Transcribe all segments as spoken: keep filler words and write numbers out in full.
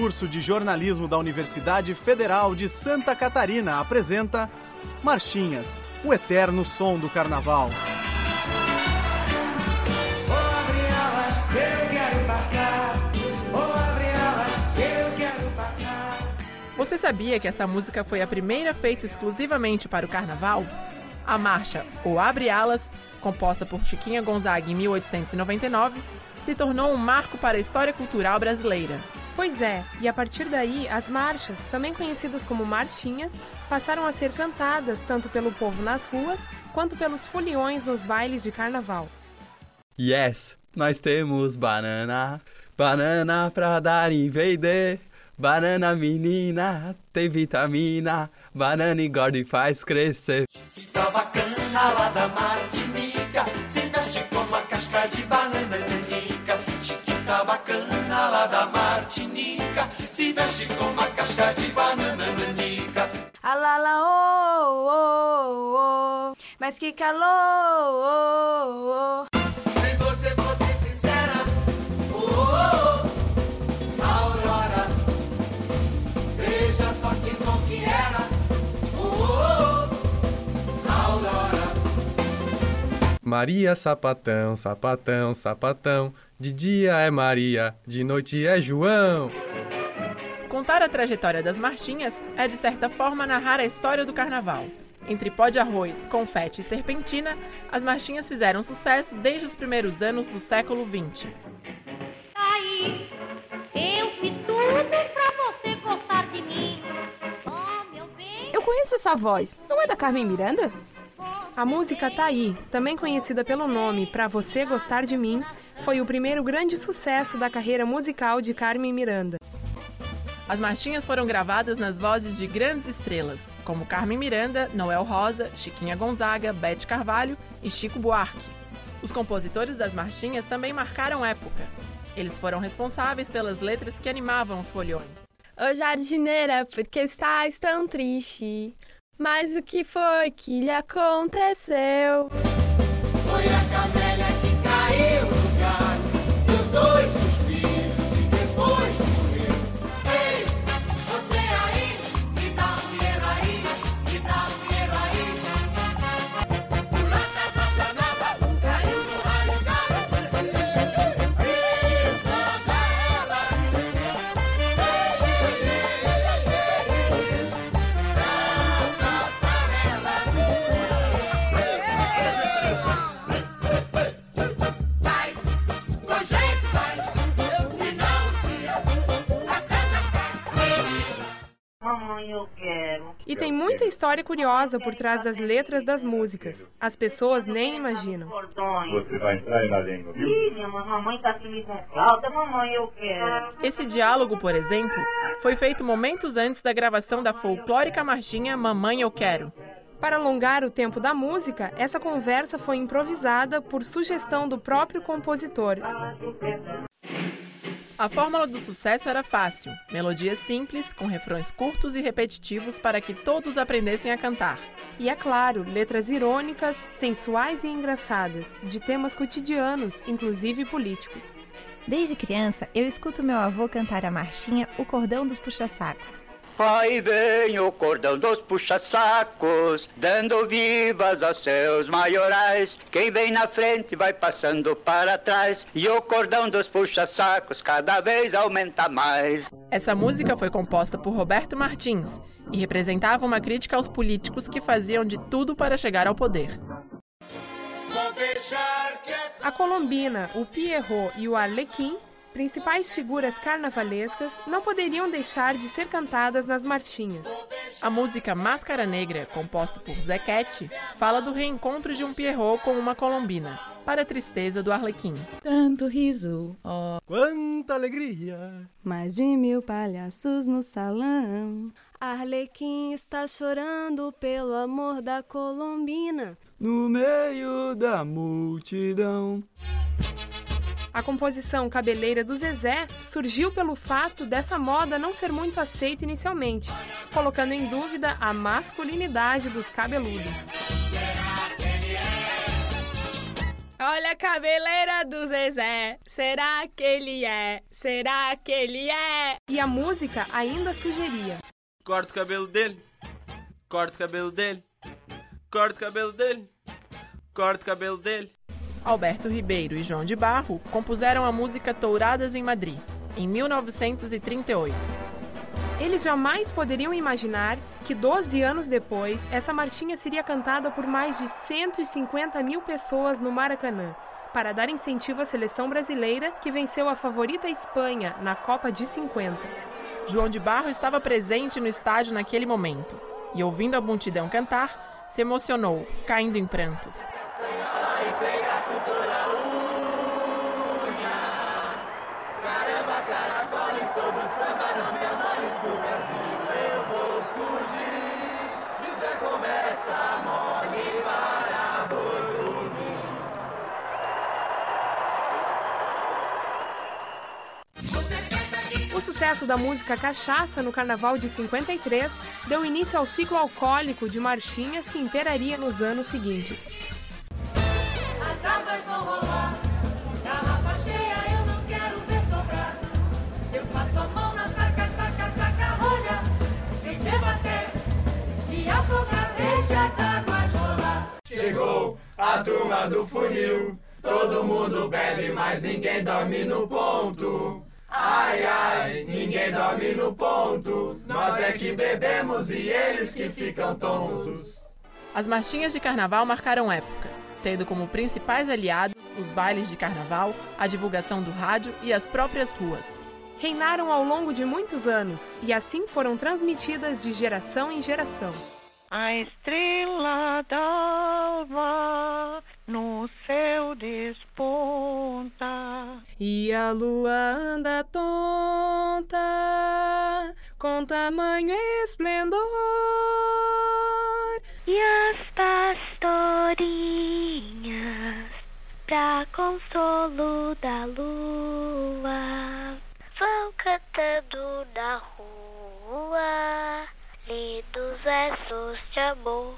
curso de jornalismo da Universidade Federal de Santa Catarina apresenta Marchinhas, o eterno som do carnaval. Vou abrir alas, eu quero passar. Vou abrir alas, eu quero passar. Você sabia que essa música foi a primeira feita exclusivamente para o carnaval? A marcha O Abre Alas, composta por Chiquinha Gonzaga em mil oitocentos e noventa e nove, se tornou um marco para a história cultural brasileira. Pois é, e a partir daí, as marchas, também conhecidas como marchinhas, passaram a ser cantadas tanto pelo povo nas ruas, quanto pelos foliões nos bailes de carnaval. Yes, nós temos banana, banana pra dar e vender. Banana menina, tem vitamina, banana engorda e faz crescer. Chiquita bacana lá da Martinica, se veste com uma casca de banana nanica. Chiquita bacana lá da Martinica, se veste com uma casca de banana nanica. Alala, oh, oh, oh, mas que calor, oh, oh. Se você fosse sincera, oh, oh, oh, Aurora, veja só que bom que era, oh, oh, oh, Aurora. Maria sapatão, sapatão, sapatão, de dia é Maria, de noite é João. Contar a trajetória das marchinhas é, de certa forma, narrar a história do carnaval. Entre pó de arroz, confete e serpentina, as marchinhas fizeram sucesso desde os primeiros anos do século vinte. Aí, eu fiz tudo pra você gostar de mim. Oh, meu bem. Eu conheço essa voz, não é da Carmen Miranda? A música Tá Aí, também conhecida pelo nome Pra Você Gostar de Mim, foi o primeiro grande sucesso da carreira musical de Carmen Miranda. As marchinhas foram gravadas nas vozes de grandes estrelas, como Carmen Miranda, Noel Rosa, Chiquinha Gonzaga, Bete Carvalho e Chico Buarque. Os compositores das marchinhas também marcaram época. Eles foram responsáveis pelas letras que animavam os foliões. Ô jardineira, por que estás tão triste? Mas o que foi que lhe aconteceu? Foi a camélia que caiu no galho, deu dois suspiros e depois morreu. Ei, você aí, me dá um dinheiro aí, me dá um dinheiro aí. Pulando essa janela, caiu no raio de e joga ela. Vai, com jeito vai, senão o dia a casa cai. Mamãe, eu quero. E tem muita história curiosa por trás das letras das músicas. As pessoas nem imaginam. Você vai entrar na língua, viu? Ih, minha mamãe tá aqui com falta, mamãe, eu quero. Esse diálogo, por exemplo, foi feito momentos antes da gravação da folclórica marchinha Mamãe, Eu Quero. Para alongar o tempo da música, essa conversa foi improvisada por sugestão do próprio compositor. A fórmula do sucesso era fácil, melodias simples, com refrões curtos e repetitivos para que todos aprendessem a cantar. E é claro, letras irônicas, sensuais e engraçadas, de temas cotidianos, inclusive políticos. Desde criança, eu escuto meu avô cantar a marchinha O Cordão dos Puxa-Sacos. Aí vem o cordão dos puxa-sacos, dando vivas aos seus maiorais. Quem vem na frente vai passando para trás, e o cordão dos puxa-sacos cada vez aumenta mais. Essa música foi composta por Roberto Martins e representava uma crítica aos políticos que faziam de tudo para chegar ao poder. A Colombina, o Pierrot e o Arlequim, principais figuras carnavalescas, não poderiam deixar de ser cantadas nas marchinhas. A música Máscara Negra, composta por Zequete, fala do reencontro de um Pierrot com uma Colombina, para a tristeza do Arlequim. Tanto riso, ó, oh, quanta alegria! Mais de mil palhaços no salão. Arlequim está chorando pelo amor da Colombina. No meio da multidão. A composição Cabeleira do Zezé surgiu pelo fato dessa moda não ser muito aceita inicialmente, colocando em dúvida a masculinidade dos cabeludos. Olha a cabeleira do Zezé, será que ele é? será que ele é? E a música ainda sugeria: corta o cabelo dele, corta o cabelo dele, corta o cabelo dele, corta o cabelo dele. Alberto Ribeiro e João de Barro compuseram a música Touradas em Madrid, em mil novecentos e trinta e oito. Eles jamais poderiam imaginar que, doze anos depois, essa marchinha seria cantada por mais de cento e cinquenta mil pessoas no Maracanã, para dar incentivo à seleção brasileira que venceu a favorita Espanha na Copa de cinquenta. João de Barro estava presente no estádio naquele momento e, ouvindo a multidão cantar, se emocionou, caindo em prantos. O sucesso da música Cachaça no Carnaval de cinquenta e três deu início ao ciclo alcoólico de marchinhas que imperaria nos anos seguintes. As águas vão rolar, garrafa cheia eu não quero ver sobrar. Eu passo a mão na saca, saca, saca, rolha. Vem debater e afogar, deixa as águas rolar. Chegou a turma do funil, todo mundo bebe, mas ninguém dorme no ponto. Ai, ai, ninguém dorme no ponto. Nós é que bebemos e eles que ficam tontos. As marchinhas de carnaval marcaram época, tendo como principais aliados os bailes de carnaval, a divulgação do rádio e as próprias ruas. Reinaram ao longo de muitos anos e assim foram transmitidas de geração em geração. A estrela d'alva no céu desponta, e a lua anda tonta com tamanho esplendor, e as pastorinhas, pra consolo da lua, vão cantando na rua lindos versos de amor.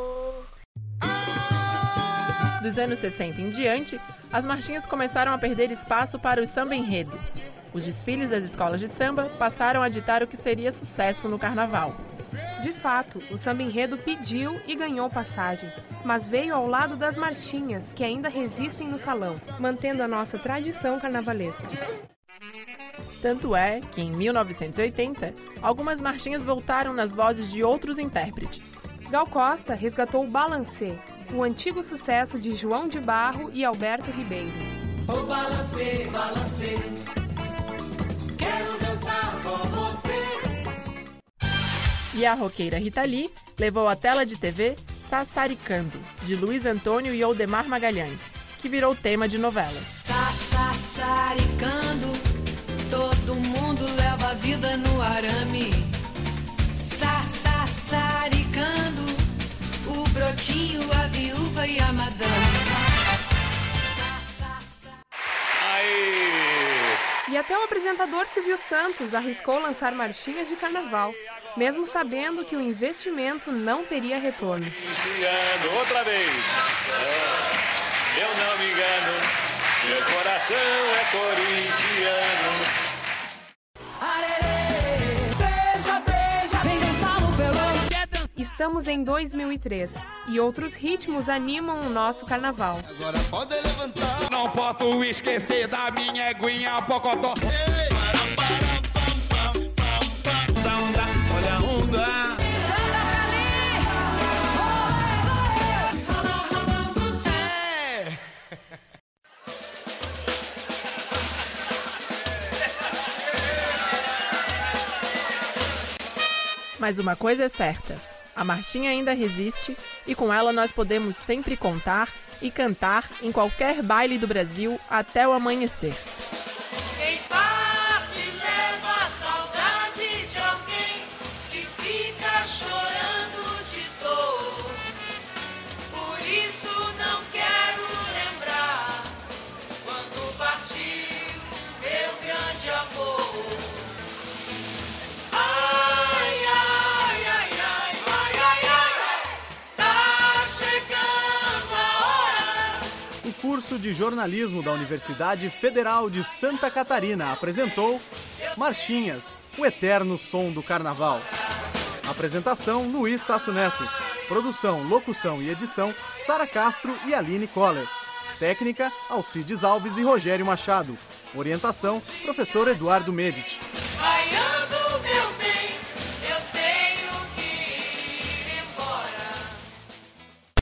Dos anos sessenta em diante, as marchinhas começaram a perder espaço para o samba enredo. Os desfiles das escolas de samba passaram a ditar o que seria sucesso no carnaval. De fato, o samba enredo pediu e ganhou passagem, mas veio ao lado das marchinhas, que ainda resistem no salão, mantendo a nossa tradição carnavalesca. Tanto é que, em mil novecentos e oitenta, algumas marchinhas voltaram nas vozes de outros intérpretes. Gal Costa resgatou o Balancê, o antigo sucesso de João de Barro e Alberto Ribeiro. Ô balancê, balancê, quero dançar com você. E a roqueira Rita Lee levou à tela de T V Sassaricando, de Luiz Antônio e Oldemar Magalhães, que virou tema de novela. Sassaricando, todo mundo leva a vida no arame. Sassaricando, o brotinho, a viúva e a madame. E até o apresentador Silvio Santos arriscou lançar marchinhas de carnaval, mesmo sabendo que o investimento não teria retorno. Outra vez, eu não me engano, meu coração é corintiano. Beija, beija, vem dançar no pelão. Estamos em dois mil e três e outros ritmos animam o nosso carnaval. Agora pode levantar. Não posso esquecer da minha eguinha pocotó. Olha a onda. Mas uma coisa é certa, a marchinha ainda resiste e com ela nós podemos sempre contar e cantar em qualquer baile do Brasil até o amanhecer. Quem parte leva a saudade de alguém que fica chorando de dor. Por isso não quero lembrar quando partiu meu grande amor. curso de jornalismo da Universidade Federal de Santa Catarina apresentou Marchinhas, o eterno som do carnaval. Apresentação, Luiz Tasso Neto. Produção, locução e edição, Sara Castro e Aline Koller. Técnica, Alcides Alves e Rogério Machado. Orientação, professor Eduardo Medici.